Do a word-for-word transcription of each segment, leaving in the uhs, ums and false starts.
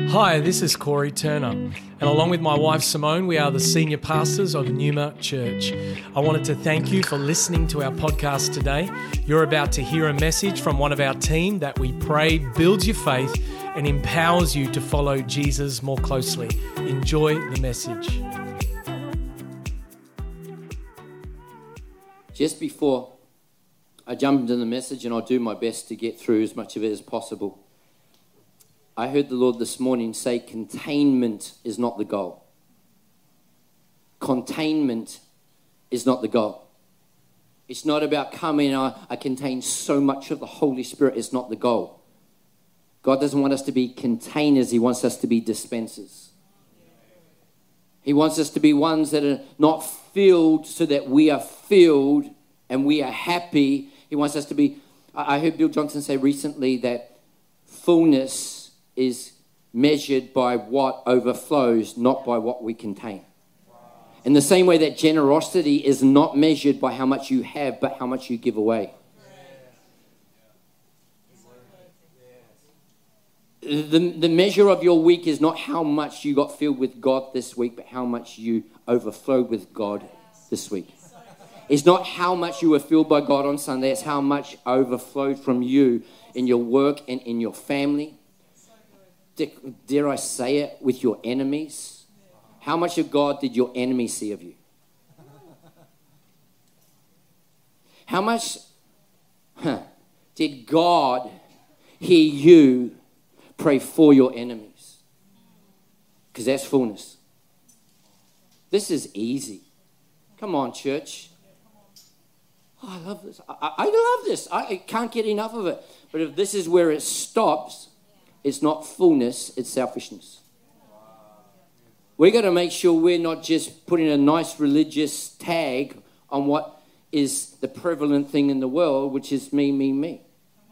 Hi, this is Corey Turner, and along with my wife Simone, we are the senior pastors of Numa Church. I wanted to thank you for listening to our podcast today. You're about to hear a message from one of our team that we pray builds your faith and empowers you to follow Jesus more closely. Enjoy the message. Just before I jump into the message, and I'll do my best to get through as much of it as possible, I heard the Lord this morning say containment is not the goal. Containment is not the goal. It's not about coming, I, I contain so much of the Holy Spirit. It's not the goal. God doesn't want us to be containers. He wants us to be dispensers. He wants us to be ones that are not filled so that we are filled and we are happy. He wants us to be, I heard Bill Johnson say recently that fullness is measured by what overflows, not by what we contain. In the same way that generosity is not measured by how much you have, but how much you give away. The, the measure of your week is not how much you got filled with God this week, but how much you overflowed with God this week. It's not how much you were filled by God on Sunday, it's how much overflowed from you in your work and in your family. Dare I say it, with your enemies? How much of God did your enemies see of you? How much huh, did God hear you pray for your enemies? Because that's fullness. This is easy. Come on, church. Oh, I love this. I, I love this. I can't get enough of it. But if this is where it stops, it's not fullness, it's selfishness. We've got to make sure we're not just putting a nice religious tag on what is the prevalent thing in the world, which is me, me, me.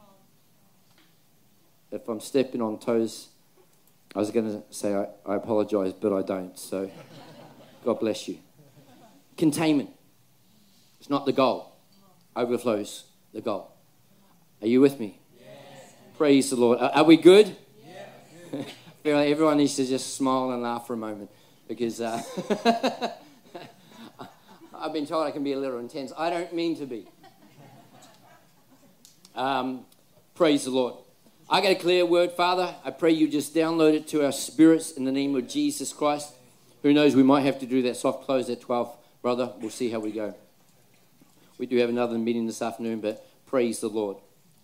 If I'm stepping on toes, I was going to say I, I apologize, but I don't. So God bless you. Containment. It's not the goal. Overflows the goal. Are you with me? Praise the Lord. Are, are we good? Yeah. I feel like everyone needs to just smile and laugh for a moment because uh, I've been told I can be a little intense. I don't mean to be. Um, praise the Lord. I got a clear word, Father. I pray you just download it to our spirits in the name of Jesus Christ. Who knows, we might have to do that soft close at twelve, brother. We'll see how we go. We do have another meeting this afternoon, but praise the Lord.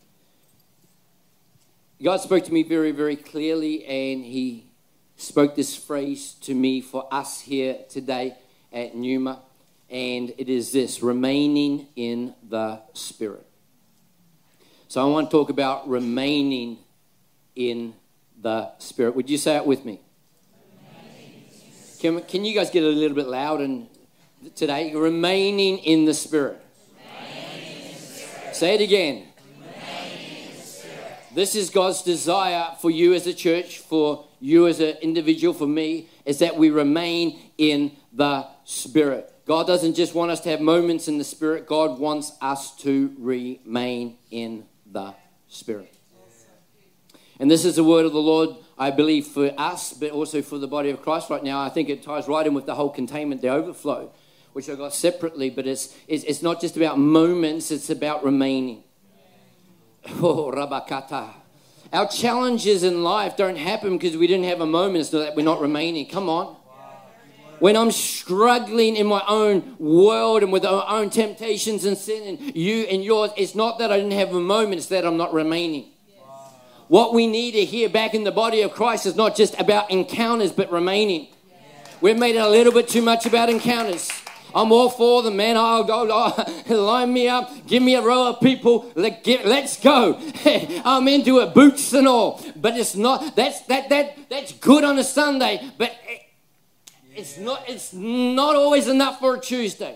God spoke to me very, very clearly, and he spoke this phrase to me for us here today at Numa, and it is this: remaining in the Spirit. So I want to talk about remaining in the Spirit. Would you say it with me? Can, can you guys get a little bit loud and today? Remaining in the Spirit. In the Spirit. Say it again. This is God's desire for you as a church, for you as an individual, for me, is that we remain in the Spirit. God doesn't just want us to have moments in the Spirit. God wants us to remain in the Spirit. And this is the word of the Lord, I believe, for us, but also for the body of Christ right now. I think it ties right in with the whole containment, the overflow, which I got separately, but it's, it's, it's not just about moments, it's about remaining. Oh, Rabakata. Our challenges in life don't happen because we didn't have a moment. It's not that we're not remaining. Come on. When I'm struggling in my own world and with our own temptations and sin and you and yours, it's not that I didn't have a moment. It's that I'm not remaining. What we need to hear back in the body of Christ is not just about encounters, but remaining. We've made it a little bit too much about encounters. I'm all for them, man. I'll go, oh, line me up. Give me a row of people. Let, get, let's go. I'm into it, boots and all. But it's not. That's that that that's good on a Sunday, but it, it's not. It's not always enough for a Tuesday.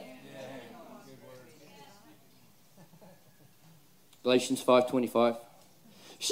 Galatians five twenty-five. Shut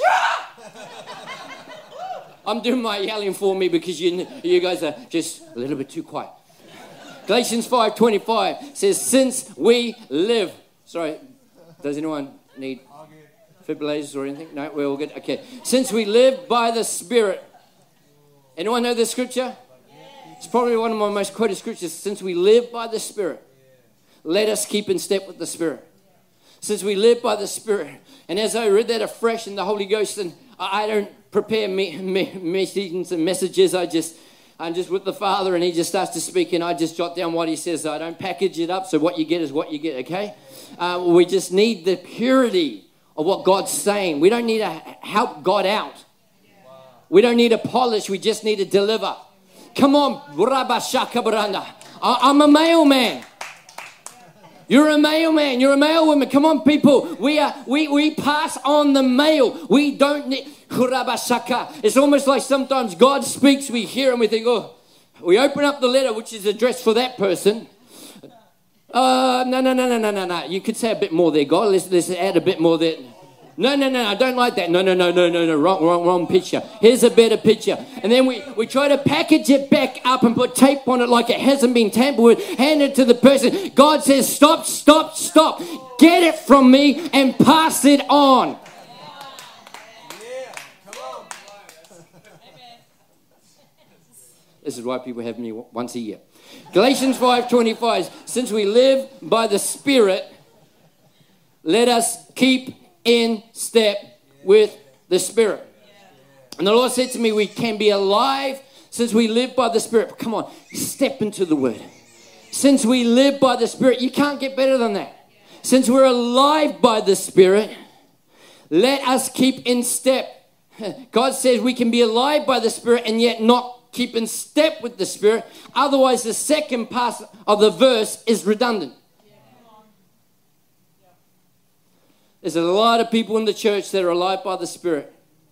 up! I'm doing my yelling for me because you you guys are just a little bit too quiet. Galatians five twenty-five says, since we live... Sorry, does anyone need defibrillators or anything? No, we're all good. Okay. Since we live by the Spirit, Anyone know this scripture? It's probably one of my most quoted scriptures. Since we live by the Spirit, let us keep in step with the Spirit. Since we live by the Spirit. And as I read that afresh in the Holy Ghost, and I don't prepare me, me, messages and messages. I just, I'm just with the Father, and He just starts to speak, and I just jot down what He says. I don't package it up, so what you get is what you get, okay? Uh, we just need the purity of what God's saying. We don't need to help God out. We don't need to polish. We just need to deliver. Come on. I'm a mailman. You're a mailman. You're a mailwoman. Come on, people. We are. We, we pass on the mail. We don't need. It's almost like sometimes God speaks. We hear and we think, oh, we open up the letter, which is addressed for that person. Uh, no, no, no, no, no, no, no. You could say a bit more there, God. Let's, let's add a bit more there. No, no, no, I don't like that. No, no, no, no, no, no, wrong, wrong, wrong picture. Here's a better picture. And then we, we try to package it back up and put tape on it like it hasn't been tampered with, hand it to the person. God says, stop, stop, stop. Get it from me and pass it on. This is why people have me once a year. Galatians five twenty-five, since we live by the Spirit, let us keep in step with the Spirit. And the Lord said to me, we can be alive since we live by the Spirit. Come on, step into the Word. Since we live by the Spirit, you can't get better than that. Since we're alive by the Spirit, let us keep in step. God says we can be alive by the Spirit and yet not keep in step with the Spirit. Otherwise, the second part of the verse is redundant. There's a lot of people in the church that are alive by the Spirit,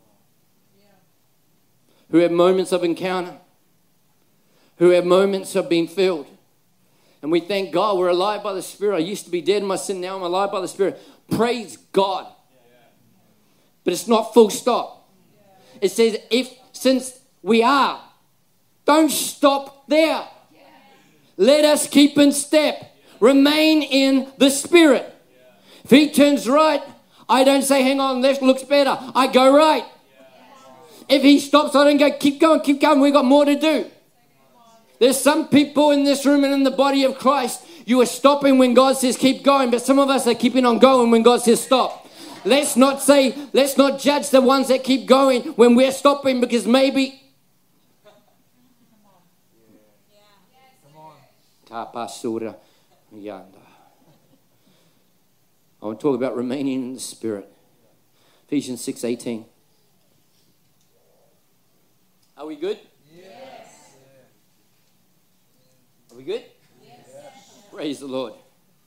who have moments of encounter, who have moments of being filled. And we thank God we're alive by the Spirit. I used to be dead in my sin, now I'm alive by the Spirit. Praise God. But it's not full stop. It says, if since we are, don't stop there. Let us keep in step. Remain in the Spirit. If He turns right, I don't say, hang on, left looks better. I go right. If He stops, I don't go, keep going, keep going. We've got more to do. There's some people in this room and in the body of Christ, you are stopping when God says keep going, but some of us are keeping on going when God says stop. Let's not say, let's not judge the ones that keep going when we're stopping, because maybe Tapasura Yanda. I want to talk about remaining in the Spirit. Ephesians six eighteen. Are we good? Yes. Are we good? Yes. Praise the Lord.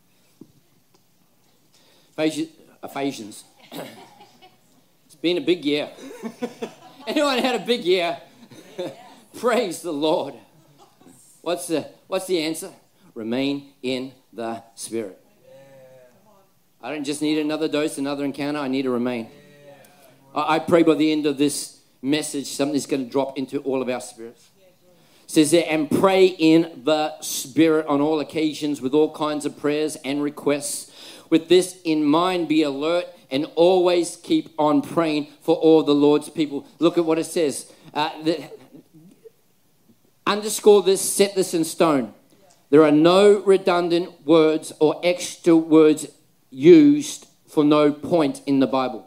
Ephesians. Ephesians. It's been a big year. Anyone had a big year? Praise the Lord. What's the, what's the answer? Remain in the Spirit. I don't just need another dose, another encounter. I need to remain. I, I pray by the end of this message, something's going to drop into all of our spirits. It says there, and pray in the Spirit on all occasions with all kinds of prayers and requests. With this in mind, be alert and always keep on praying for all the Lord's people. Look at what it says. Uh, the, underscore this, set this in stone. There are no redundant words or extra words used for no point in the Bible.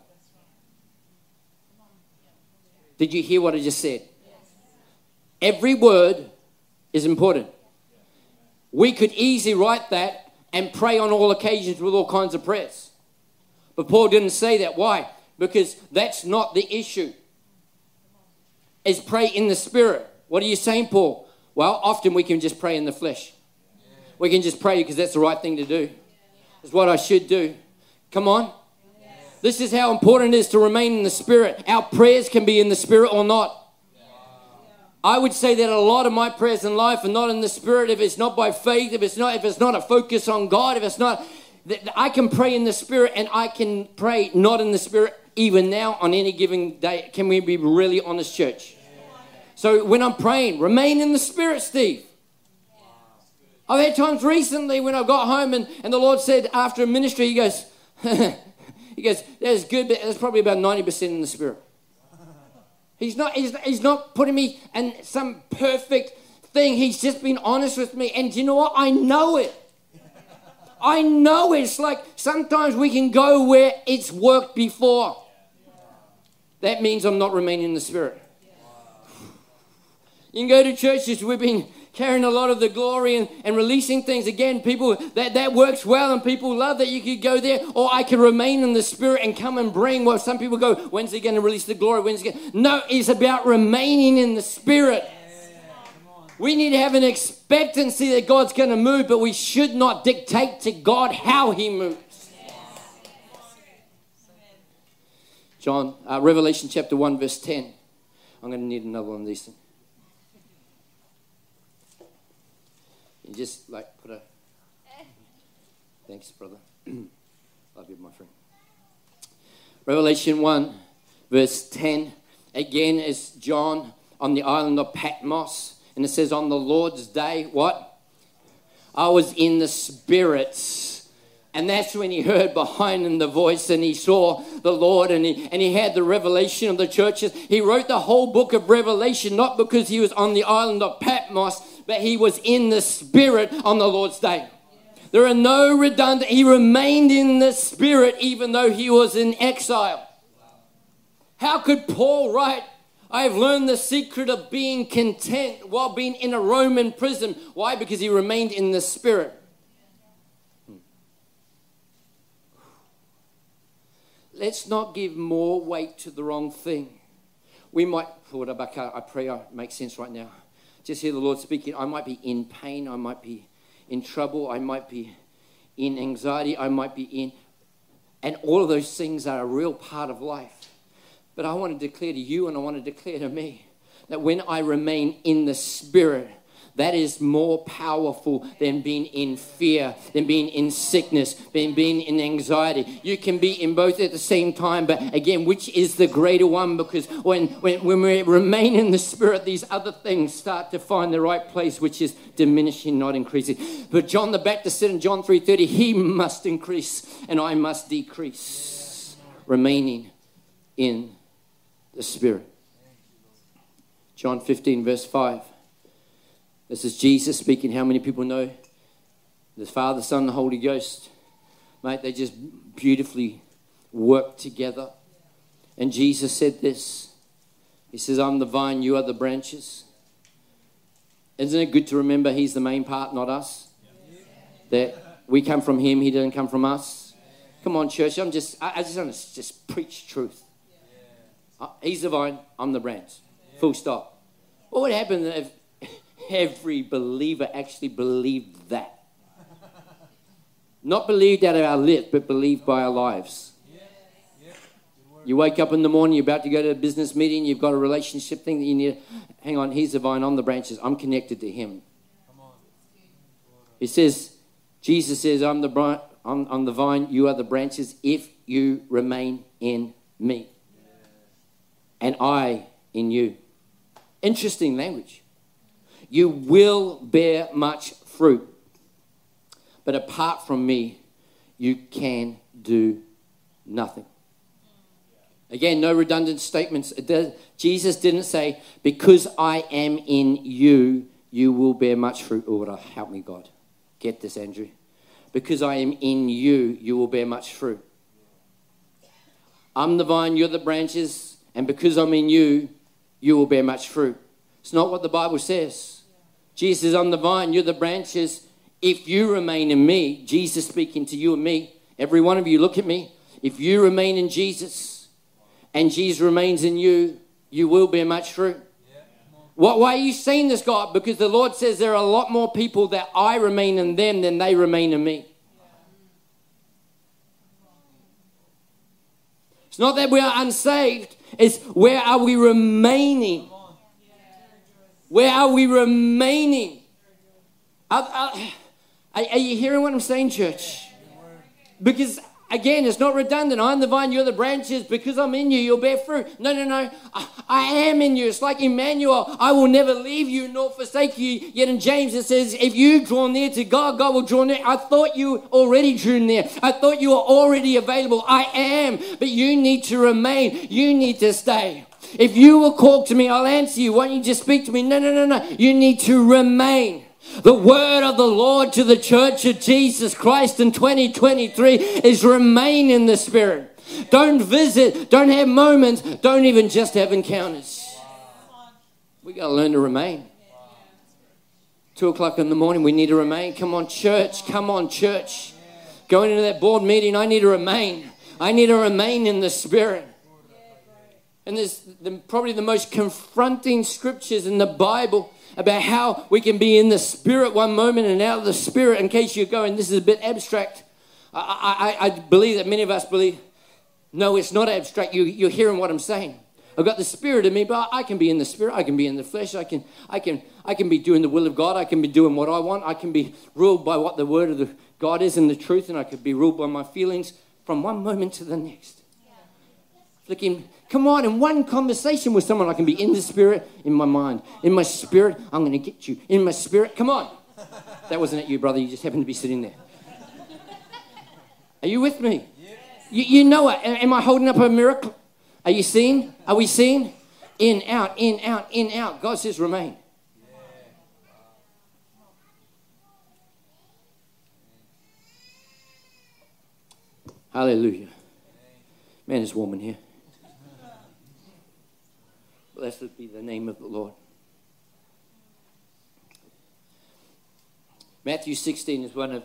Did you hear what I just said? Every word is important. We could easily write that and pray on all occasions with all kinds of prayers. But Paul didn't say that. Why? Because that's not the issue. It's pray in the Spirit. What are you saying, Paul? Well, often we can just pray in the flesh. We can just pray because that's the right thing to do. It's what I should do. Come on. This is how important it is to remain in the Spirit. Our prayers can be in the Spirit or not. I would say that a lot of my prayers in life are not in the Spirit. If it's not by faith, if it's not, if it's not a focus on God, if it's not, I can pray in the Spirit and I can pray not in the Spirit even now on any given day. Can we be really honest, church? So when I'm praying, remain in the Spirit, Steve. I've had times recently when I got home and, and the Lord said after a ministry, he goes, he goes, that's good, but that's probably about ninety percent in the Spirit. He's not, he's, he's not putting me in some perfect thing. He's just been honest with me. And do you know what? I know it. I know it. It's like sometimes we can go where it's worked before. That means I'm not remaining in the Spirit. You can go to churches, we've been carrying a lot of the glory and, and releasing things. Again, people, that, that works well and people love that. You could go there, or I can remain in the Spirit and come and bring. Well, some people go, when's he going to release the glory? When's he going? No, it's about remaining in the Spirit. We need to have an expectancy that God's going to move, but we should not dictate to God how he moves. John, uh, Revelation chapter one, verse ten. I'm going to need another one of these things. You just like put a... Thanks, brother. Love you, my friend. Revelation one, verse ten. Again, is John on the island of Patmos. And it says, on the Lord's day, what? I was in the Spirit. And that's when he heard behind him the voice, and he saw the Lord, and he, and he had the revelation of the churches. He wrote the whole book of Revelation, not because he was on the island of Patmos, but he was in the Spirit on the Lord's day. There are no redundant. He remained in the Spirit even though he was in exile. How could Paul write, I have learned the secret of being content while being in a Roman prison? Why? Because he remained in the Spirit. Let's not give more weight to the wrong thing. We might, I pray I make sense right now. Just hear the Lord speaking. I might be in pain. I might be in trouble. I might be in anxiety. I might be in... And all of those things are a real part of life. But I want to declare to you, and I want to declare to me, that when I remain in the Spirit, that is more powerful than being in fear, than being in sickness, than being in anxiety. You can be in both at the same time, but again, which is the greater one? Because when, when, when we remain in the Spirit, these other things start to find the right place, which is diminishing, not increasing. But John the Baptist said in John three thirty, he must increase and I must decrease. Remaining in the Spirit. John fifteen, verse five. This is Jesus speaking. How many people know the Father, Son, and the Holy Ghost? Mate, they just beautifully work together. And Jesus said this. He says, I'm the vine, you are the branches. Isn't it good to remember he's the main part, not us? That we come from him, he didn't come from us. Come on, church. I'm just, I, I just want to just preach truth. He's the vine, I'm the branch. Full stop. What would happen if every believer actually believed that? Not believed out of our lips, but believed by our lives. You wake up in the morning, you're about to go to a business meeting, you've got a relationship thing that you need. Hang on, he's the vine, I'm the branches. I'm connected to him. It says, Jesus says, I'm the, I'm, I'm the vine, you are the branches, if you remain in me. And I in you. Interesting language. You will bear much fruit. But apart from me, you can do nothing. Again, no redundant statements. It does, Jesus didn't say, because I am in you, you will bear much fruit. Oh, help me, God. Get this, Andrew. Because I am in you, you will bear much fruit. I'm the vine, you're the branches, and because I'm in you, you will bear much fruit. It's not what the Bible says. Jesus says, I'm the vine, you're the branches. If you remain in me, Jesus speaking to you and me, every one of you, look at me. If you remain in Jesus and Jesus remains in you, you will bear much fruit. Yeah. What, why are you saying this, God? Because the Lord says there are a lot more people that I remain in them than they remain in me. It's not that we are unsaved. It's where are we remaining? Where are we remaining? Are, are, are you hearing what I'm saying, church? Because, again, it's not redundant. I'm the vine, you're the branches. Because I'm in you, you'll bear fruit. No, no, no. I, I am in you. It's like Emmanuel. I will never leave you nor forsake you. Yet in James it says, if you draw near to God, God will draw near. I thought you already drew near. I thought you were already available. I am. But you need to remain. You need to stay. If you will call to me, I'll answer you. Why don't you just speak to me? No, no, no, no. You need to remain. The word of the Lord to the church of Jesus Christ in twenty twenty-three is remain in the Spirit. Don't visit, don't have moments, don't even just have encounters. We got to learn to remain. Two o'clock in the morning, we need to remain. Come on, church. Come on, church. Going into that board meeting, I need to remain. I need to remain in the Spirit. And there's the, probably the most confronting scriptures in the Bible about how we can be in the Spirit one moment and out of the Spirit. In case you're going, this is a bit abstract. I, I, I believe that many of us believe, no, it's not abstract. You, you're hearing what I'm saying. I've got the Spirit in me, but I can be in the Spirit. I can be in the flesh. I can, I can, I can be doing the will of God. I can be doing what I want. I can be ruled by what the word of the God is and the truth, and I could be ruled by my feelings from one moment to the next. Yeah. Flicking, come on, in one conversation with someone, I can be in the Spirit, in my mind. In my spirit, I'm going to get you. In my spirit, come on. That wasn't it, you brother. You just happened to be sitting there. Are you with me? Yes. You, you know it. Am I holding up a miracle? Are you seeing? Are we seeing? In, out, in, out, in, out. God says remain. Hallelujah. Man, it's warm in here. Blessed be the name of the Lord. Matthew sixteen is one of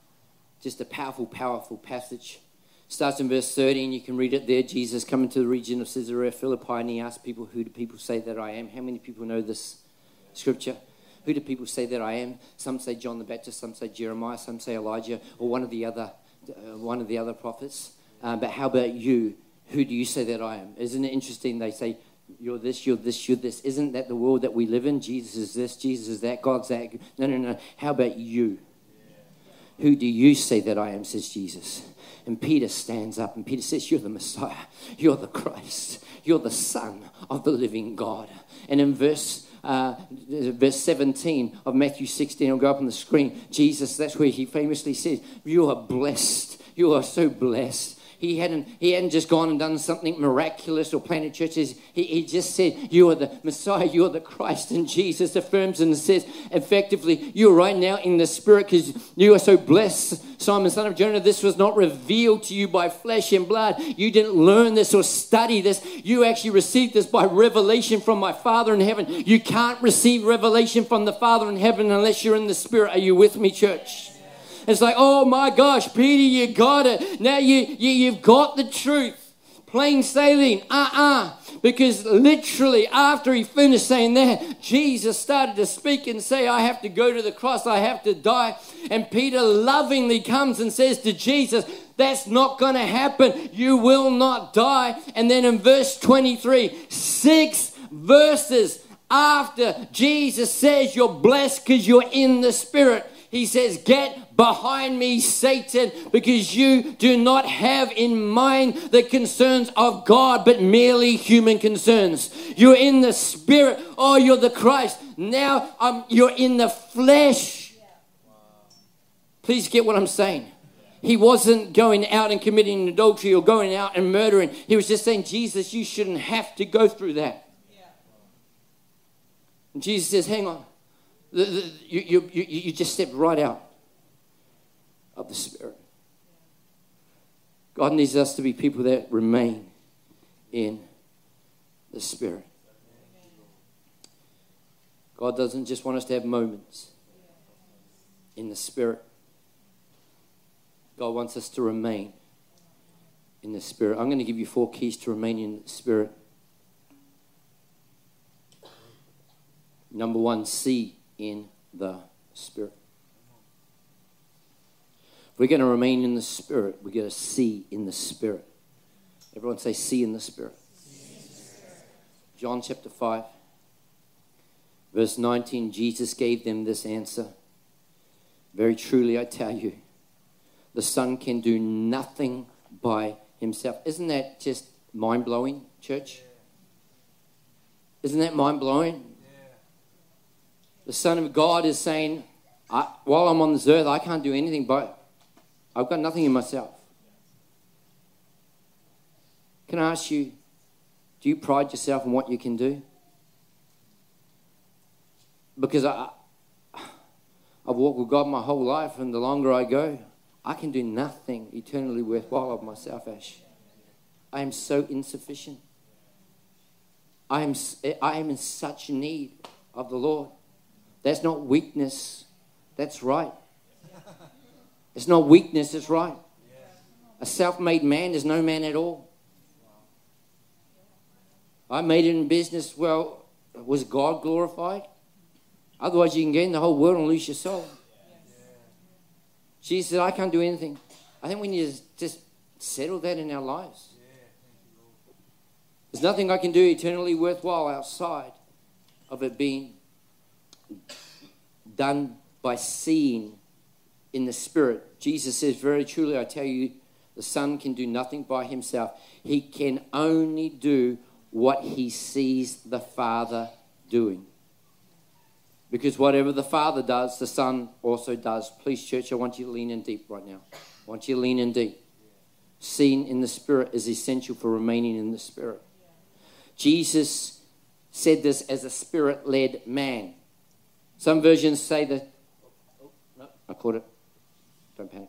just a powerful, powerful passage. Starts in verse thirteen. You can read it there. Jesus coming to the region of Caesarea Philippi, and he asked people, who do people say that I am? How many people know this scripture? Who do people say that I am? Some say John the Baptist, some say Jeremiah, some say Elijah, or one of the other uh, one of the other prophets. Um, but how about you? Who do you say that I am? Isn't it interesting? They say, you're this, you're this, you're this. Isn't that the world that we live in? Jesus is this, Jesus is that, God's that. No, no, no. How about you? Yeah. Who do you say that I am, says Jesus. And Peter stands up and Peter says, you're the Messiah. You're the Christ. You're the Son of the living God. And in verse uh, verse seventeen of Matthew sixteen, it'll go up on the screen. Jesus, that's where he famously says, you are blessed. You are so blessed. He hadn't, he hadn't just gone and done something miraculous or planted churches. He, he just said, you are the Messiah, you are the Christ. And Jesus affirms and says, effectively, you're right now in the Spirit because you are so blessed. Simon, son of Jonah, this was not revealed to you by flesh and blood. You didn't learn this or study this. You actually received this by revelation from my Father in heaven. You can't receive revelation from the Father in heaven unless you're in the Spirit. Are you with me, church? It's like, oh my gosh, Peter, you got it. Now you, you, you've got the truth. Plain sailing. Uh-uh. Because literally after he finished saying that, Jesus started to speak and say, I have to go to the cross. I have to die. And Peter lovingly comes and says to Jesus, that's not going to happen. You will not die. And then in verse twenty-three, six verses after Jesus says you're blessed because you're in the Spirit, he says, get behind me, Satan, because you do not have in mind the concerns of God, but merely human concerns. You're in the Spirit. Oh, you're the Christ. Now um, you're in the flesh. Please get what I'm saying. He wasn't going out and committing adultery or going out and murdering. He was just saying, Jesus, you shouldn't have to go through that. And Jesus says, hang on. The, the, you, you, you, you just stepped right out of the Spirit. God needs us to be people that remain in the Spirit. God doesn't just want us to have moments in the Spirit. God wants us to remain in the Spirit. I'm going to give you four keys to remain in the Spirit. Number one, see in the Spirit. If we're going to remain in the Spirit, we're going to see in the Spirit. Everyone say, see in the Spirit. John chapter five, verse nineteen, Jesus gave them this answer. Very truly, I tell you, the Son can do nothing by himself. Isn't that just mind-blowing, church? Isn't that mind-blowing? The Son of God is saying, I, while I'm on this earth, I can't do anything, but I've got nothing in myself. Can I ask you, Do you pride yourself on what you can do? Because I, I've walked with God my whole life, and the longer I go, I can do nothing eternally worthwhile of myself, Ash. I am so insufficient. I am, I am in such need of the Lord. That's not weakness. That's right. It's not weakness. It's right. A self-made man is no man at all. I made it in business. Well, was God glorified? Otherwise, you can gain the whole world and lose your soul. Jesus said, I can't do anything. I think we need to just settle that in our lives. There's nothing I can do eternally worthwhile outside of it being done by seeing in the Spirit. Jesus says, very truly, I tell you, the Son can do nothing by himself. He can only do what he sees the Father doing. Because whatever the Father does, the Son also does. Please, church, I want you to lean in deep right now. I want you to lean in deep. Seeing in the Spirit is essential for remaining in the Spirit. Jesus said this as a Spirit-led man. Some versions say that... Oh, no, I caught it. Don't panic.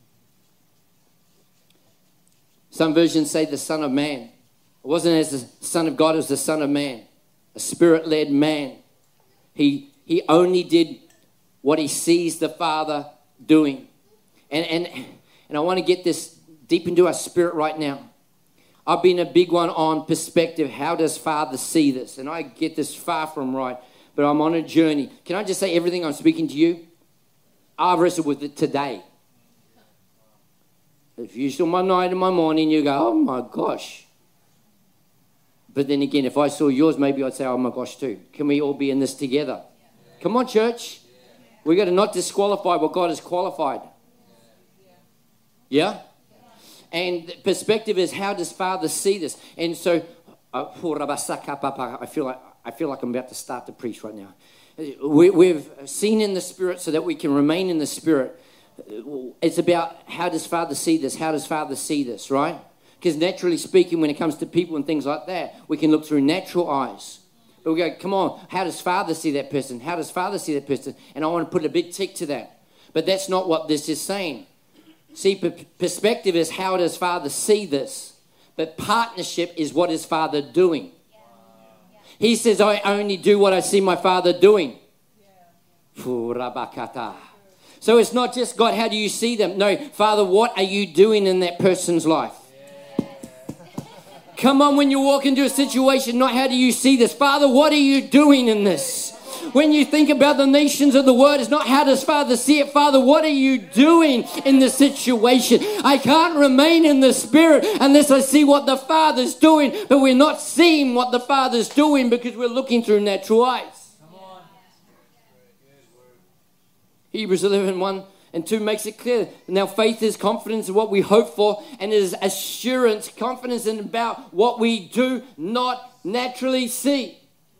Some versions say the Son of Man. It wasn't as the Son of God, it was the Son of Man. A Spirit-led man. He... He only did what he sees the Father doing. And, and, and I want to get this deep into our spirit right now. I've been a big one on perspective. How does Father see this? And I get this far from right, but I'm on a journey. Can I just say everything I'm speaking to you? I've wrestled with it today. If you saw my night and my morning, you go, oh my gosh. But then again, if I saw yours, maybe I'd say, oh my gosh too. Can we all be in this together? Come on, church. We've got to not disqualify what God has qualified. Yeah? And perspective is, how does Father see this? And so, uh, I feel like I feel like I'm about to start to preach right now. We, we've seen in the Spirit so that we can remain in the Spirit. It's about, how does Father see this? How does Father see this, right? Because naturally speaking, when it comes to people and things like that, we can look through natural eyes. But we go, come on, how does Father see that person? How does Father see that person? And I want to put a big tick to that. But that's not what this is saying. See, p- perspective is, how does Father see this? But partnership is, what is Father doing? Yeah. He says, I only do what I see my Father doing. Yeah. So it's not just, God, how do you see them? No, Father, what are you doing in that person's life? Come on, when you walk into a situation, not how do you see this? Father, what are you doing in this? When you think about the nations of the world, it's not how does Father see it? Father, what are you doing in this situation? I can't remain in the Spirit unless I see what the Father's doing. But we're not seeing what the Father's doing because we're looking through natural eyes. Come on. Hebrews eleven, one and two makes it clear. Now faith is confidence in what we hope for, and is assurance, confidence in about what we do not naturally see.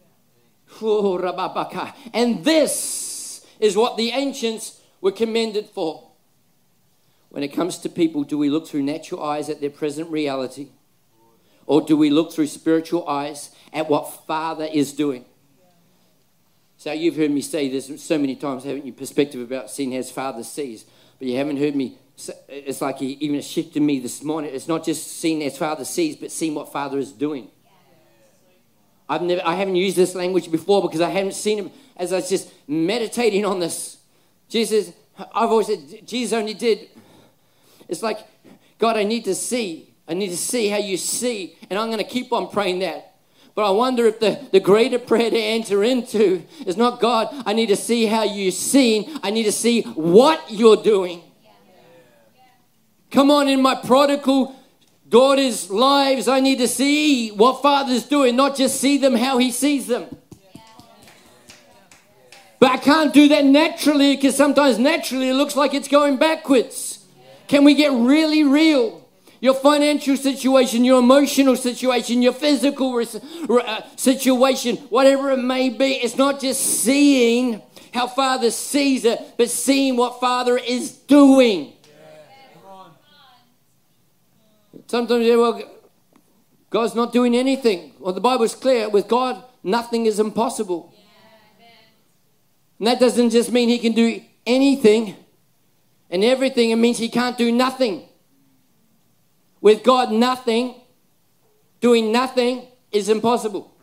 And this is what the ancients were commended for. When it comes to people, do we look through natural eyes at their present reality? Or do we look through spiritual eyes at what Father is doing? So you've heard me say this so many times, haven't you? Perspective about seeing as Father sees. But you haven't heard me, it's like he even shifted me this morning. It's not just seeing as Father sees, but seeing what Father is doing. I've never, I haven't used this language before because I haven't seen him as I was just meditating on this. Jesus, I've always said, Jesus only did. It's like, God, I need to see. I need to see how you see. And I'm going to keep on praying that. But I wonder if the, the greater prayer to enter into is not, God, I need to see how you're seeing. I need to see what you're doing. Yeah. Yeah. Come on, in my prodigal daughters' lives, I need to see what Father's doing, not just see them how he sees them. Yeah. But I can't do that naturally because sometimes naturally it looks like it's going backwards. Yeah. Can we get really real? Your financial situation, your emotional situation, your physical uh, situation, whatever it may be, it's not just seeing how Father sees it, but seeing what Father is doing. Yeah. Come on. Sometimes, yeah, well, God's not doing anything. Well, the Bible is clear. With God, nothing is impossible. And that doesn't just mean he can do anything and everything. It means he can't do nothing. With God, nothing, doing nothing is impossible.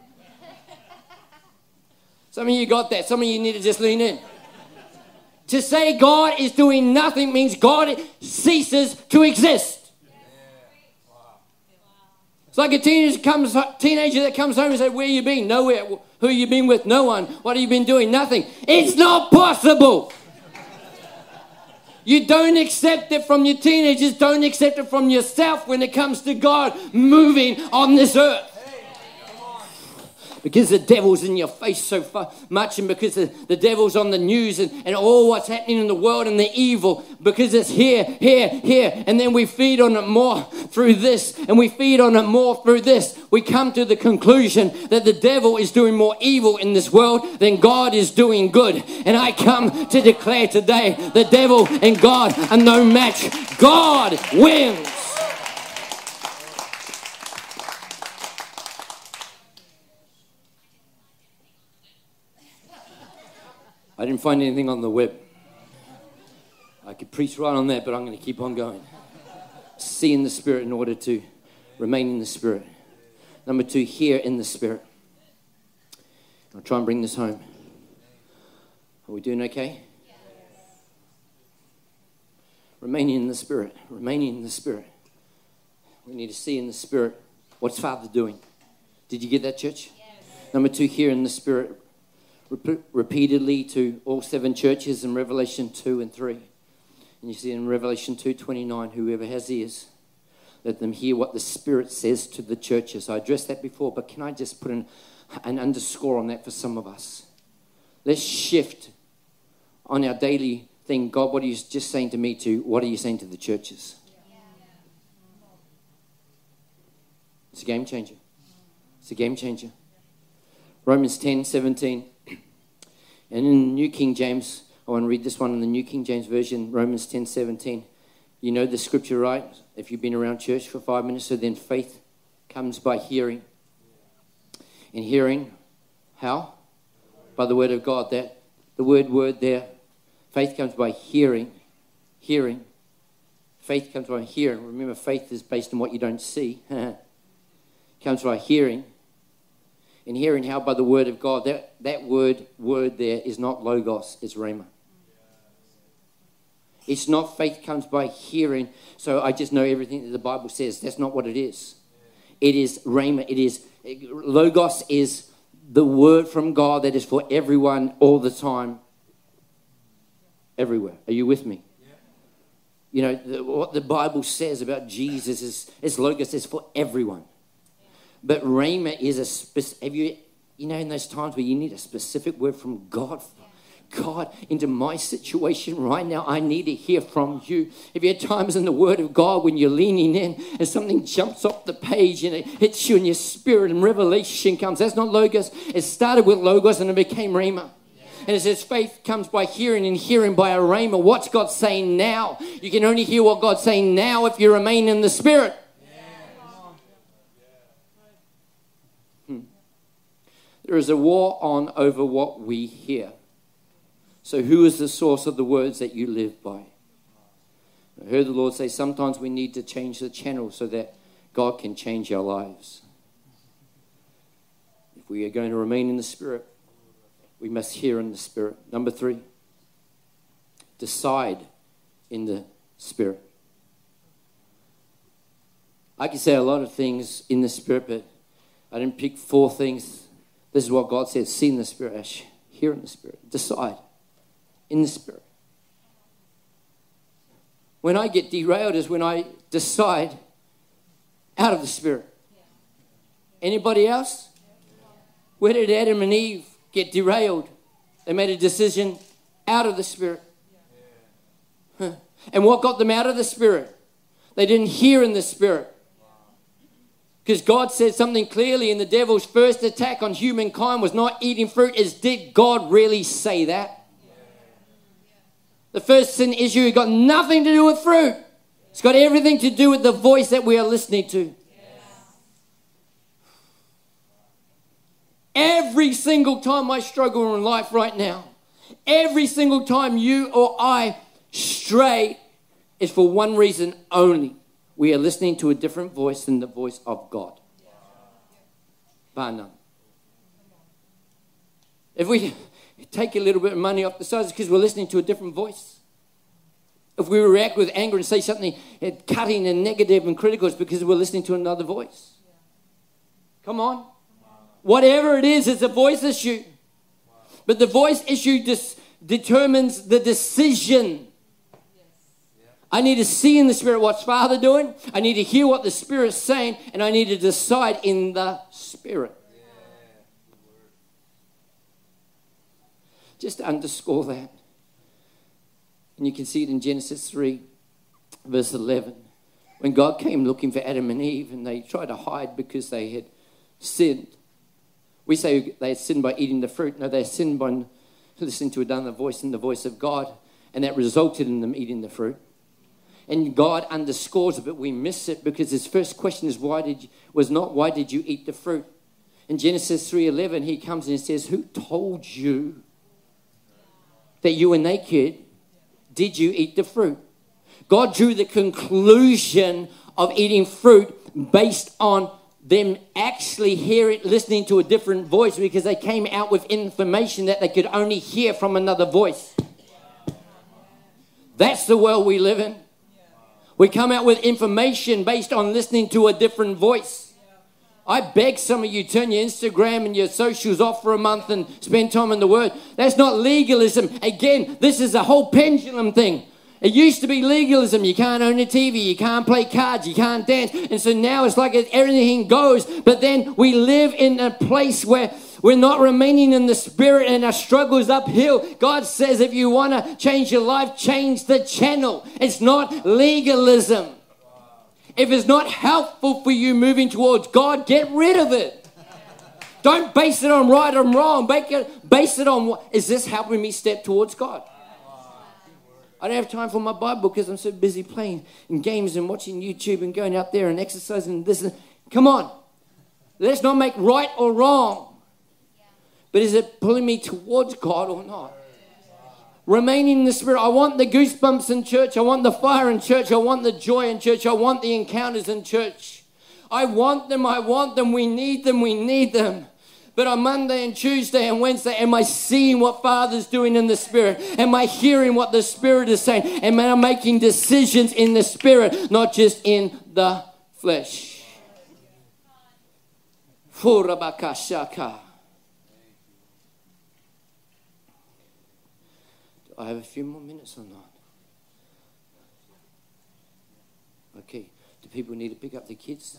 Some of you got that. Some of you need to just lean in. To say God is doing nothing means God ceases to exist. It's like a teenager, comes, teenager that comes home and says, where you been? Nowhere. Who you been with? No one. What have you been doing? Nothing. It's not possible. You don't accept it from your teenagers. Don't accept it from yourself when it comes to God moving on this earth. Because the devil's in your face so far, much, and because the, the devil's on the news and, and all what's happening in the world and the evil, because it's here, here, here, and then we feed on it more through this, and we feed on it more through this. We come to the conclusion that the devil is doing more evil in this world than God is doing good. And I come to declare today, the devil and God are no match. God wins. I didn't find anything on the web. I could preach right on that, but I'm going to keep on going. See in the Spirit in order to remain in the Spirit. Number two, hear in the Spirit. I'll try and bring this home. Are we doing okay? Yes. Remaining in the Spirit. Remaining in the Spirit. We need to see in the Spirit. What's Father doing? Did you get that, church? Yes. Number two, hear in the Spirit. Repeatedly to all seven churches in Revelation two and three. And you see in Revelation two twenty-nine, whoever has ears, let them hear what the Spirit says to the churches. I addressed that before, but can I just put an, an underscore on that for some of us? Let's shift on our daily thing. God, what are you just saying to me to, what are you saying to the churches? It's a game changer. It's a game changer. Romans ten seventeen. And in the New King James, I want to read this one in the New King James Version, Romans ten seventeen. You know the scripture, right? If you've been around church for five minutes, so then faith comes by hearing. And hearing, how? By the word of God. That the word word there, faith comes by hearing. Hearing. Faith comes by hearing. Remember, faith is based on what you don't see. Comes by hearing. And hearing how by the word of God. That, that word, word there is not logos, it's rhema. It's not faith comes by hearing, so I just know everything that the Bible says. That's not what it is. It is rhema. It is, logos is the word from God that is for everyone all the time, everywhere. Are you with me? You know, the, what the Bible says about Jesus is, is logos is for everyone. But rhema is a specific, have you, you know, in those times where you need a specific word from God, God, into my situation right now, I need to hear from you. Have you had times in the word of God when you're leaning in and something jumps off the page and it hits you in your spirit and revelation comes? That's not logos. It started with logos and it became rhema. And it says faith comes by hearing and hearing by a rhema. What's God saying now? You can only hear what God's saying now if you remain in the Spirit. There is a war on over what we hear. So who is the source of the words that you live by? I heard the Lord say sometimes we need to change the channel so that God can change our lives. If we are going to remain in the Spirit, we must hear in the Spirit. Number three, decide in the Spirit. I can say a lot of things in the Spirit, but I didn't pick four things. This is what God says. See in the Spirit, Ash. Hear in the Spirit. Decide in the Spirit. When I get derailed is when I decide out of the Spirit. Anybody else? Where did Adam and Eve get derailed? They made a decision out of the Spirit. Huh. And what got them out of the Spirit? They didn't hear in the Spirit. Because God said something clearly in the devil's first attack on humankind was not eating fruit. Is did God really say that? The first sin issue got nothing to do with fruit. It's got everything to do with the voice that we are listening to. Every single time I struggle in life right now, every single time you or I stray is for one reason only. We are listening to a different voice than the voice of God. Bar none. If we take a little bit of money off the side, it's because we're listening to a different voice. If we react with anger and say something cutting and negative and critical, it's because we're listening to another voice. Come on. Whatever it is, it's a voice issue. But the voice issue dis- determines the decision. I need to see in the Spirit what's Father doing. I need to hear what the Spirit's saying. And I need to decide in the Spirit. Just to underscore that. And you can see it in Genesis three, verse eleven. When God came looking for Adam and Eve and they tried to hide because they had sinned. We say they had sinned by eating the fruit. No, they had sinned by listening to another voice and the voice of God. And that resulted in them eating the fruit. And God underscores it, but we miss it because his first question is why did you, was not why did you eat the fruit? In Genesis three eleven, he comes and he says, who told you that you were naked? Did you eat the fruit? God drew the conclusion of eating fruit based on them actually hearing, listening to a different voice because they came out with information that they could only hear from another voice. That's the world we live in. We come out with information based on listening to a different voice. I beg some of you, turn your Instagram and your socials off for a month and spend time in the Word. That's not legalism. Again, this is a whole pendulum thing. It used to be legalism. You can't own a T V. You can't play cards. You can't dance. And so now it's like everything goes. But then we live in a place where we're not remaining in the Spirit and our struggle is uphill. God says if you want to change your life, change the channel. It's not legalism. If it's not helpful for you moving towards God, get rid of it. Don't base it on right or wrong. Base it on, what, is this helping me step towards God? I don't have time for my Bible because I'm so busy playing in games and watching YouTube and going out there and exercising and this. And, come on. Let's not make right or wrong. But is it pulling me towards God or not? Remaining in the Spirit. I want the goosebumps in church. I want the fire in church. I want the joy in church. I want the encounters in church. I want them. I want them. We need them. We need them. But on Monday and Tuesday and Wednesday, am I seeing what Father's doing in the Spirit? Am I hearing what the Spirit is saying? Am I making decisions in the Spirit, not just in the flesh? Furabakashaka. Do I have a few more minutes or not? Okay. Do people need to pick up the kids?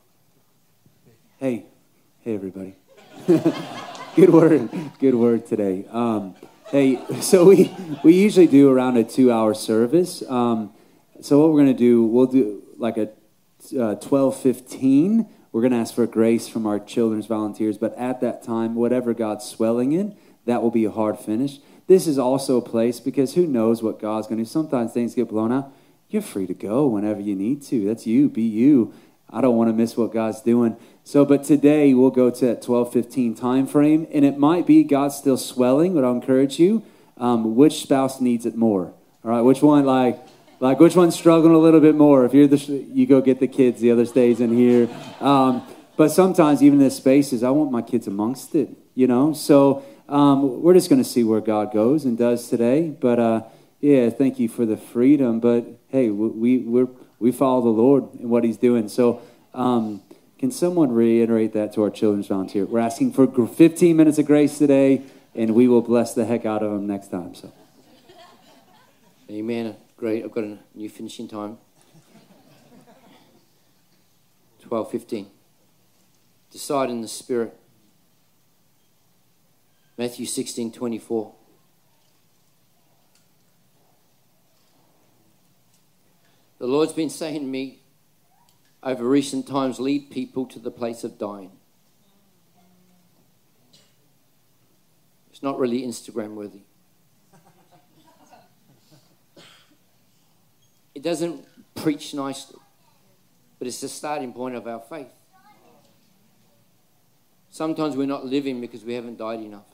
Hey. Hey, everybody. Good word. Good word today. Um, hey, so we, we usually do around a two-hour service. Um, so what we're going to do, we'll do like a uh, twelve fifteen. We're going to ask for grace from our children's volunteers. But at that time, whatever God's swelling in, that will be a hard finish. This is also a place because who knows what God's going to do. Sometimes things get blown out. You're free to go whenever you need to. That's you. Be you. I don't want to miss what God's doing. So, but today we'll go to that twelve fifteen time frame, and it might be God's still swelling, but I'll encourage you, um, which spouse needs it more? All right, which one, like, like which one's struggling a little bit more? If you're the, you go get the kids, the other stays in here. Um, but sometimes even in this spaces, I want my kids amongst it, you know? So um, we're just going to see where God goes and does today. But uh, yeah, thank you for the freedom. But hey, we, we're, we follow the Lord and what he's doing. So, um, can someone reiterate that to our children's volunteer? We're asking for fifteen minutes of grace today, and we will bless the heck out of them next time. So, amen. Great. I've got a new finishing time. twelve fifteen. Decide in the Spirit. Matthew sixteen twenty-four. The Lord's been saying to me over recent times, lead people to the place of dying. It's not really Instagram worthy. It doesn't preach nicely, but it's the starting point of our faith. Sometimes we're not living because we haven't died enough.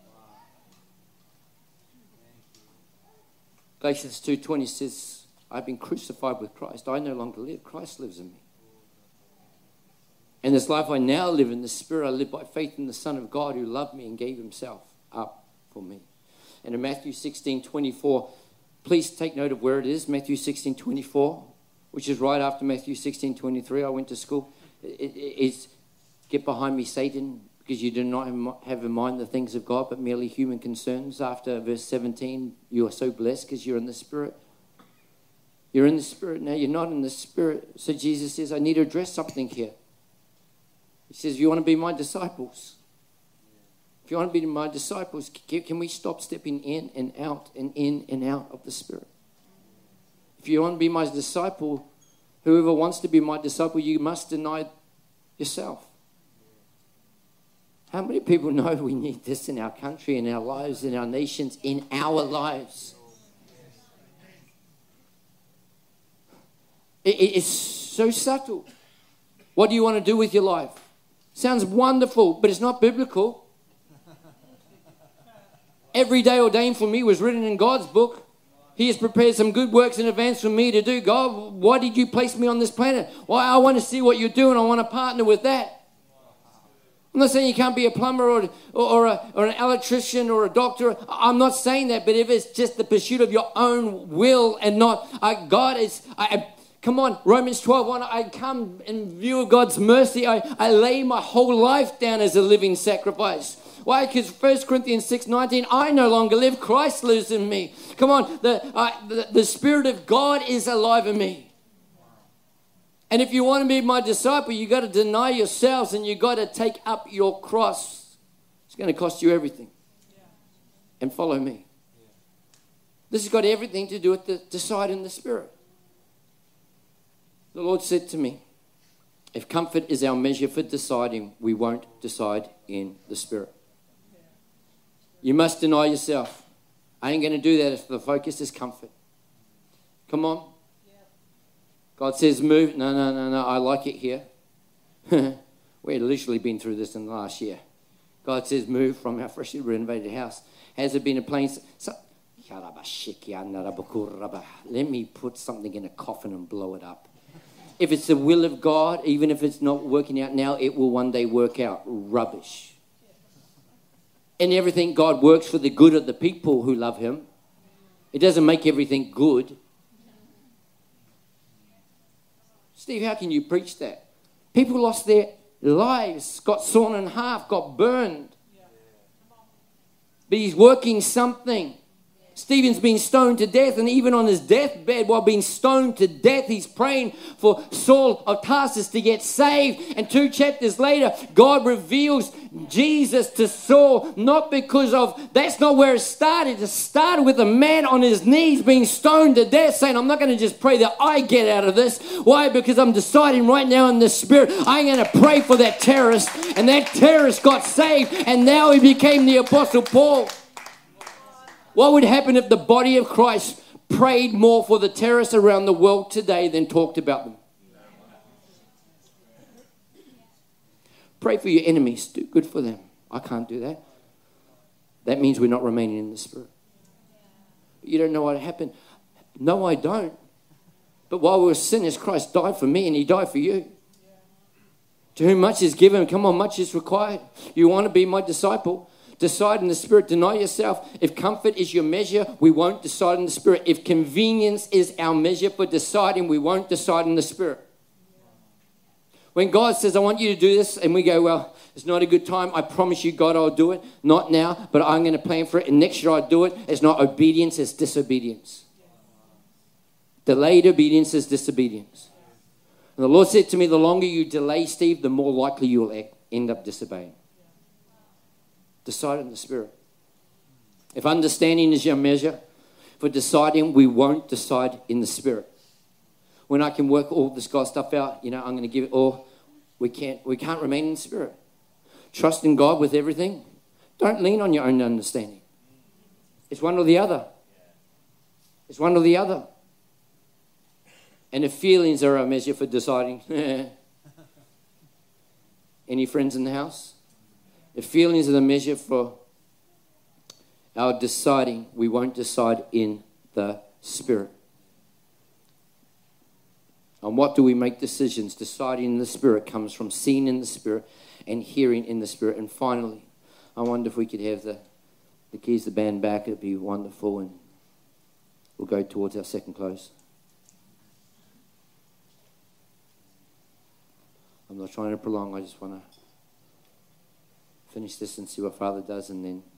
Galatians two twenty says, I've been crucified with Christ. I no longer live. Christ lives in me. And this life I now live in the Spirit, I live by faith in the Son of God who loved me and gave himself up for me. And in Matthew sixteen twenty-four, please take note of where it is, Matthew sixteen twenty-four, which is right after Matthew sixteen twenty-three. I went to school. It, it, it's, get behind me, Satan, because you do not have in mind the things of God, but merely human concerns. After verse seventeen, you are so blessed because you're in the Spirit. You're in the Spirit now. You're not in the Spirit. So Jesus says, I need to address something here. He says, if you want to be my disciples, if you want to be my disciples, can we stop stepping in and out and in and out of the Spirit? If you want to be my disciple, whoever wants to be my disciple, you must deny yourself. How many people know we need this in our country, in our lives, in our nations, in our lives? It, it, it's so subtle. What do you want to do with your life? Sounds wonderful, but it's not biblical. Every day ordained for me was written in God's book. He has prepared some good works in advance for me to do. God, why did you place me on this planet? Well, I want to see what you're doing. I want to partner with that. I'm not saying you can't be a plumber or, or, or, a, or an electrician or a doctor. I'm not saying that, but if it's just the pursuit of your own will and not, uh, God is, I, I, come on, Romans twelve one, I come in view of God's mercy. I, I lay my whole life down as a living sacrifice. Why? Because First Corinthians six nineteen, I no longer live, Christ lives in me. Come on, the, uh, the, the Spirit of God is alive in me. And if you want to be my disciple, you got to deny yourselves and you got to take up your cross. It's going to cost you everything. And follow me. This has got everything to do with the decide in the Spirit. The Lord said to me, if comfort is our measure for deciding, we won't decide in the Spirit. You must deny yourself. I ain't going to do that if the focus is comfort. Come on. God says, move. No, no, no, no. I like it here. We've literally been through this in the last year. God says, move from our freshly renovated house. Has it been a plain... So, let me put something in a coffin and blow it up. If it's the will of God, even if it's not working out now, it will one day work out. Rubbish. And everything, God works for the good of the people who love him. It doesn't make everything good. Steve, how can you preach that? People lost their lives, got sawn in half, got burned. But he's working something. Stephen's been stoned to death, and even on his deathbed, while being stoned to death, he's praying for Saul of Tarsus to get saved. And two chapters later, God reveals Jesus to Saul, not because of, that's not where it started. It started with a man on his knees being stoned to death, saying, I'm not going to just pray that I get out of this. Why? Because I'm deciding right now in the Spirit, I'm going to pray for that terrorist. And that terrorist got saved, and now he became the Apostle Paul. What would happen if the body of Christ prayed more for the terrorists around the world today than talked about them? Pray for your enemies. Do good for them. I can't do that. That means we're not remaining in the Spirit. You don't know what happened. No, I don't. But while we were sinners, Christ died for me and he died for you. To whom much is given, come on, much is required. You want to be my disciple? Decide in the Spirit. Deny yourself. If comfort is your measure, we won't decide in the Spirit. If convenience is our measure for deciding, we won't decide in the Spirit. When God says, I want you to do this, and we go, well, it's not a good time. I promise you, God, I'll do it. Not now, but I'm going to plan for it. And next year I'll do it. It's not obedience, it's disobedience. Delayed obedience is disobedience. And the Lord said to me, the longer you delay, Steve, the more likely you'll end up disobeying. Decide in the Spirit. If understanding is your measure for deciding, we won't decide in the Spirit. When I can work all this God stuff out, you know, I'm going to give it all. We can't, we can't remain in the Spirit. Trust in God with everything. Don't lean on your own understanding. It's one or the other. It's one or the other. And if feelings are a measure for deciding, any friends in the house? If feelings are the measure for our deciding, we won't decide in the Spirit. On what do we make decisions? Deciding in the Spirit comes from seeing in the Spirit and hearing in the Spirit. And finally, I wonder if we could have the, the keys, the band back. It'd be wonderful. And we'll go towards our second close. I'm not trying to prolong. I just want to finish this and see what Father does, and then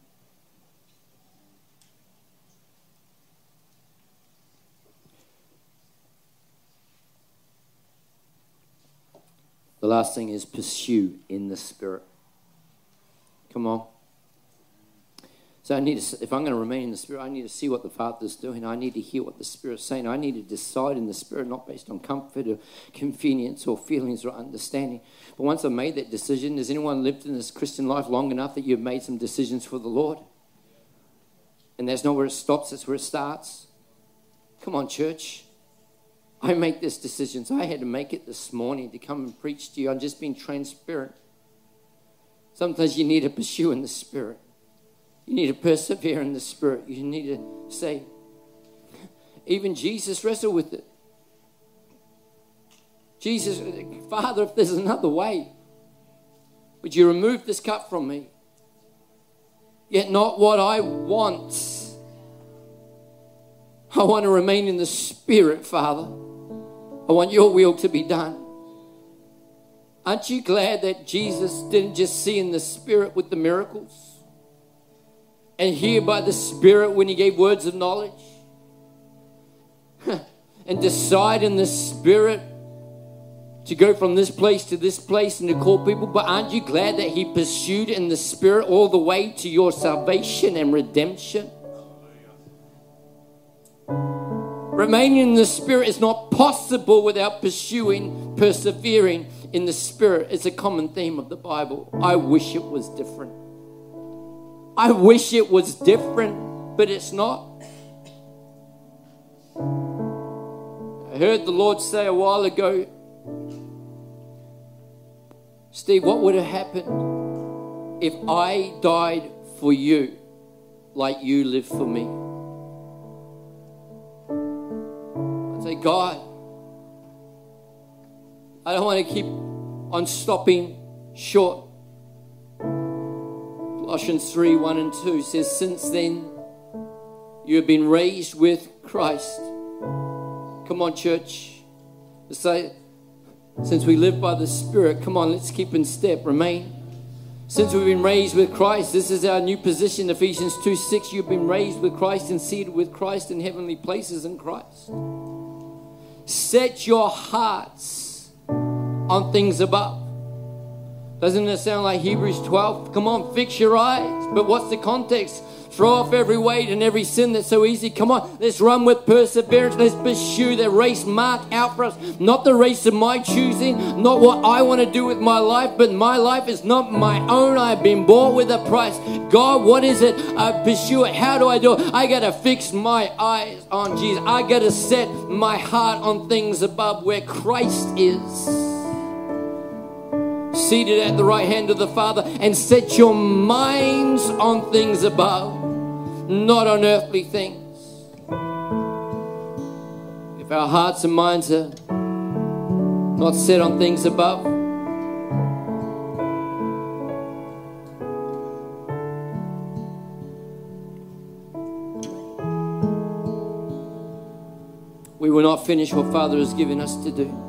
the last thing is pursue in the Spirit. Come on. So I need to, if I'm going to remain in the Spirit, I need to see what the Father's doing. I need to hear what the Spirit's saying. I need to decide in the Spirit, not based on comfort or convenience or feelings or understanding. But once I've made that decision, has anyone lived in this Christian life long enough that you've made some decisions for the Lord? And that's not where it stops, that's where it starts. Come on, church. I make this decision. So I had to make it this morning to come and preach to you. I'm just being transparent. Sometimes you need to pursue in the Spirit. You need to persevere in the Spirit. You need to say, even Jesus wrestled with it. Jesus, Father, if there's another way, would you remove this cup from me? Yet not what I want. I want to remain in the Spirit, Father. I want your will to be done. Aren't you glad that Jesus didn't just see in the Spirit with the miracles and hear by the Spirit when he gave words of knowledge and decide in the Spirit to go from this place to this place and to call people? But aren't you glad that he pursued in the Spirit all the way to your salvation and redemption? Remaining in the Spirit is not possible without pursuing, persevering in the Spirit. It's a common theme of the Bible. I wish it was different. I wish it was different, but it's not. I heard the Lord say a while ago, Steve, what would have happened if I died for you like you lived for me? I'd say, God, I don't want to keep on stopping short. Colossians three, one and two says, since then you have been raised with Christ. Come on, church. Let's say, since we live by the Spirit, come on, let's keep in step, remain. Since we've been raised with Christ, this is our new position. Ephesians two six, you've been raised with Christ and seated with Christ in heavenly places in Christ. Set your hearts on things above. Doesn't it sound like Hebrews twelve? Come on, fix your eyes. But what's the context? Throw off every weight and every sin that's so easy. Come on, let's run with perseverance. Let's pursue the race marked out for us. Not the race of my choosing, not what I want to do with my life, but my life is not my own. I've been bought with a price. God, what is it? I pursue it. How do I do it? I got to fix my eyes on Jesus. I got to set my heart on things above where Christ is, seated at the right hand of the Father, and set your minds on things above, not on earthly things. If our hearts and minds are not set on things above, we will not finish what Father has given us to do.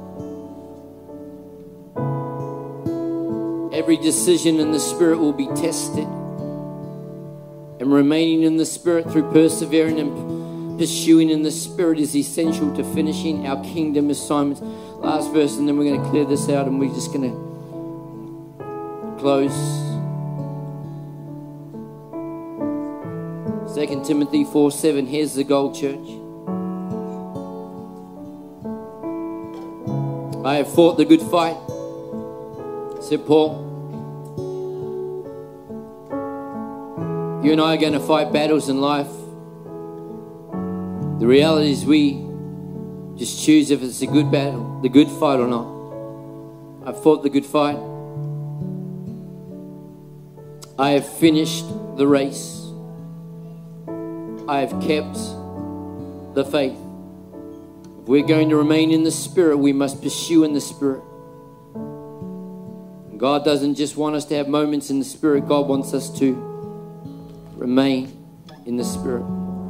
Every decision in the Spirit will be tested. And remaining in the Spirit through persevering and pursuing in the Spirit is essential to finishing our kingdom assignments. Last verse, and then we're going to clear this out and we're just going to close. Second Timothy four seven, here's the goal, church. I have fought the good fight, said Paul. You and I are going to fight battles in life. The reality is we just choose if it's a good battle, the good fight or not. I've fought the good fight. I have finished the race. I have kept the faith. If we're going to remain in the Spirit, we must pursue in the Spirit. God doesn't just want us to have moments in the Spirit. God wants us to remain in the Spirit.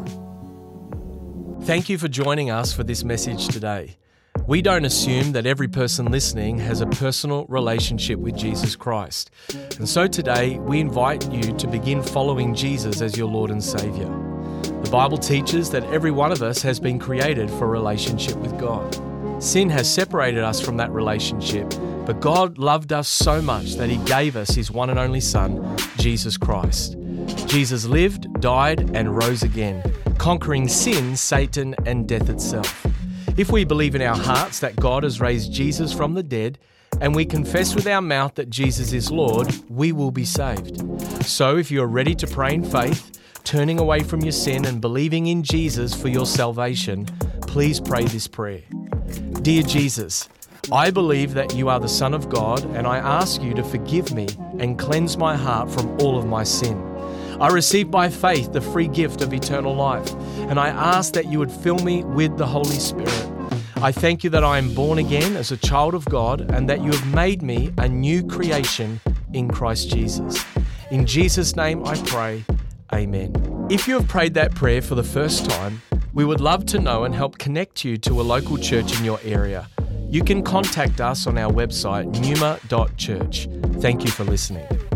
Thank you for joining us for this message today. We don't assume that every person listening has a personal relationship with Jesus Christ. And so today, we invite you to begin following Jesus as your Lord and Savior. The Bible teaches that every one of us has been created for a relationship with God. Sin has separated us from that relationship, but God loved us so much that He gave us His one and only Son, Jesus Christ. Jesus lived, died, and rose again, conquering sin, Satan, and death itself. If we believe in our hearts that God has raised Jesus from the dead, and we confess with our mouth that Jesus is Lord, we will be saved. So if you are ready to pray in faith, turning away from your sin and believing in Jesus for your salvation, please pray this prayer. Dear Jesus, I believe that you are the Son of God, and I ask you to forgive me and cleanse my heart from all of my sin. I receive by faith the free gift of eternal life, and I ask that you would fill me with the Holy Spirit. I thank you that I am born again as a child of God, and that you have made me a new creation in Christ Jesus. In Jesus' name I pray. Amen. If you have prayed that prayer for the first time, we would love to know and help connect you to a local church in your area. You can contact us on our website, numa dot church. Thank you for listening.